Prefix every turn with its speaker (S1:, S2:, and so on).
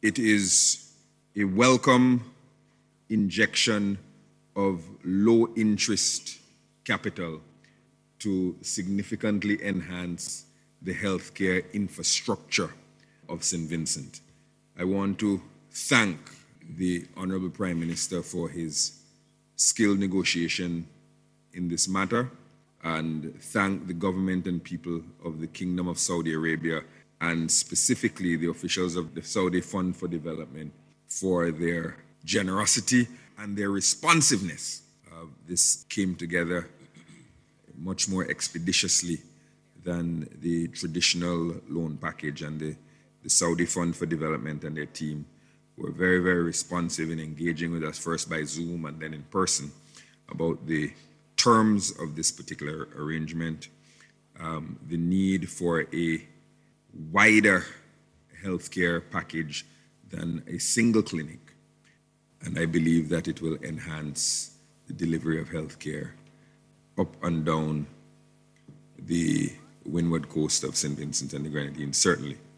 S1: It is a welcome injection of low interest capital to significantly enhance the healthcare infrastructure of St. Vincent. I want to thank the Honorable Prime Minister for his skilled negotiation in this matter, and thank the government and people of the Kingdom of Saudi Arabia, and specifically the officials of the Saudi Fund for Development, for their generosity and their responsiveness. This came together much more expeditiously than the traditional loan package, and the Saudi Fund for Development and their team were very, very responsive in engaging with us, first by Zoom and then in person, about the terms of this particular arrangement, the need for a wider healthcare package than a single clinic. And I believe that it will enhance the delivery of healthcare up and down the windward coast of St. Vincent and the Grenadines, certainly.